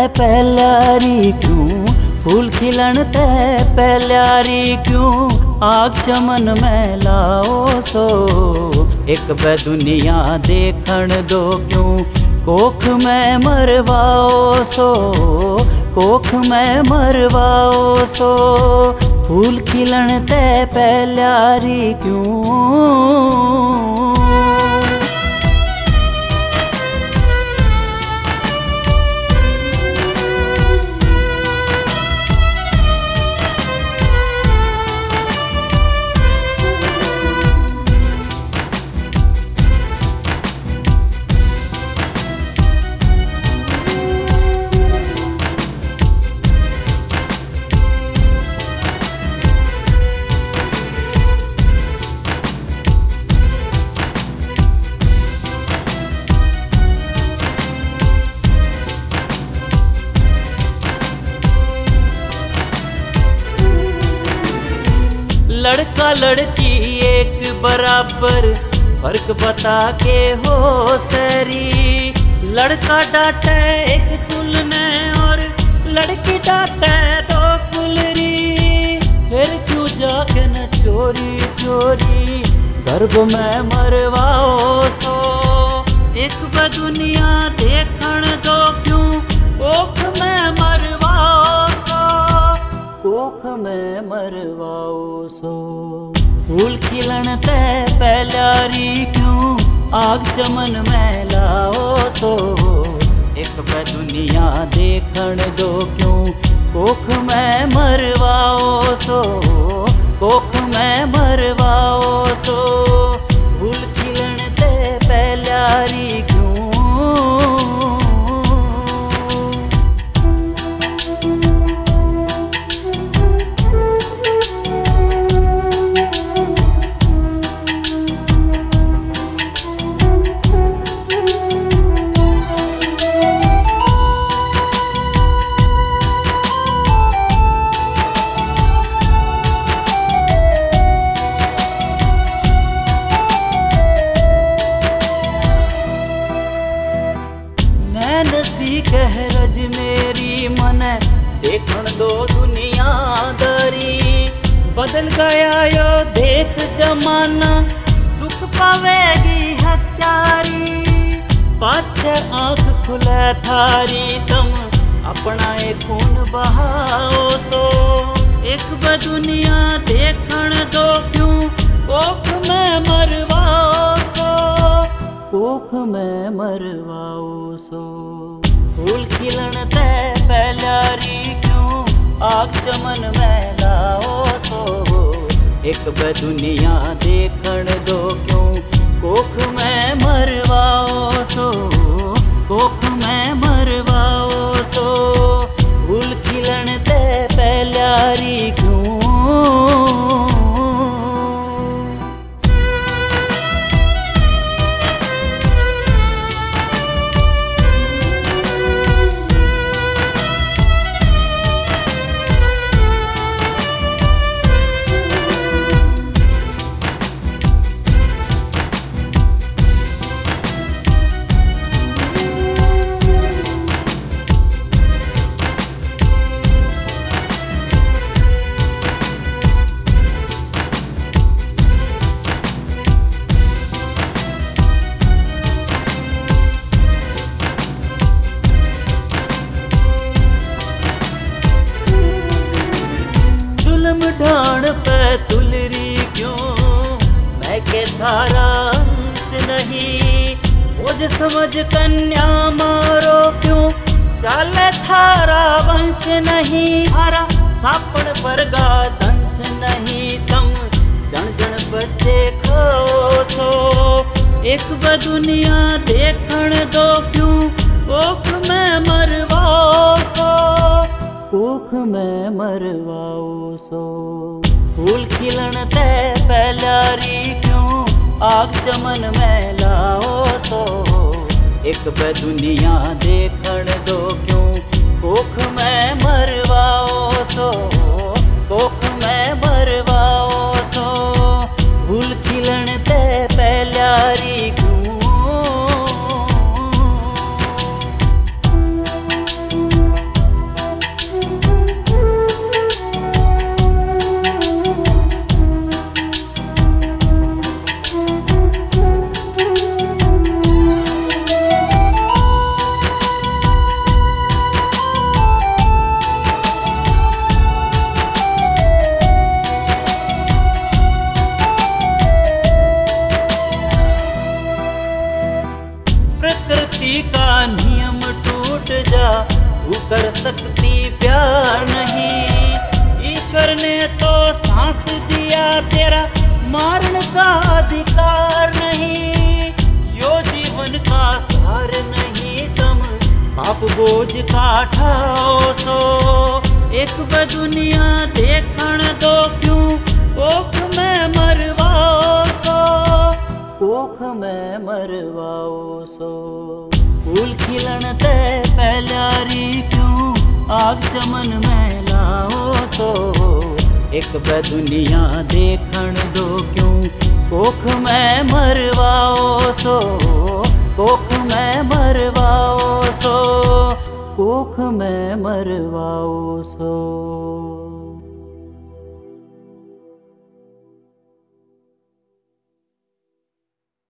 पहल्यारी क्यों, फूल खिलन ते पहल्यारी क्यों, आग चमन में लाओ सो, एक बे दुनिया देखण दो क्यों, कोख में मरवाओ सो, कोख में मरवाओ सो, फूल खिलन ते पहल्यारी क्यों। लड़का लड़की एक बराबर फर्क बता के हो सरी, लड़का डांटे एक कुल ने और लड़की डांटे दो कुलरी, फिर क्यों जाके न चोरी चोरी गर्भ में मरवाओ सो, एक ब दुनिया देखण दो क्यों, कोख में मरवाओ सो, कोख में मरवाओ सो, फूल खिलन ते पहल्यारी क्यों, आग चमन में लाओ सो, एक ब दुनिया देखण दो क्यों, कोख में मरवाओ सो, कोख में मरवाओ सो, फूल खिलन ते पहल्यारी क्यों। कह रज मेरी मन देखण दो दुनियादारी, बदल गया यो देख जमाना, दुख पावेगी हत्यारी, पाछे आंख खुले थारी तम अपना एक खून बहाओ सो, एक ब दुनिया देखण दो क्यों, कोख में मरवाओ सो, कोख में मरवाओ सो, फूल खिलन ते पहल्यारी क्यों, आग चमन में लाओ सो, एक ब दुनिया देखण दो क्यों, कोख में मरवाओ सो, कोख में मरवाओ सो, फूल खिलन ते पहल्यारी क्यों। ढाण पे तुलरी क्यों, मैं के थारा अंश नहीं, मुझ समझ कन्या मारो क्यों, चाले थारा वंश नहीं, थारा सापड़ वर्गा दंश नहीं, तम जन जन बच्चे खाओ सो, एक ब दुनिया देखण दो क्यों, कोख में मरवाओ सो, कोख में मरवाओ सो, फूल खिलन ते पहल्यारी क्यों, आग चमन में लाओ सो, एक ब दुनिया देखण दो क्यों, कोख में मरवाओ सो, कोख में मरवाओ सो, फूल खिलन ते पहल्यारी क्यों। ने तो सांस दिया, तेरा मारण का अधिकार नहीं। यो जीवन का सार नहीं, तुम पाप बोझ का ठाओ सो। एक दुनिया देखण दो क्यों कोख में मरवाओ सो, कोख में मरवाओ सो। फूल खिलन ते पहलारी क्यों आग चमन में लाओ सो। एक दुनिया देखण दो क्यों कोख में मरवाओ सो, कोख में मरवाओ सो, कोख में मरवाओ सो।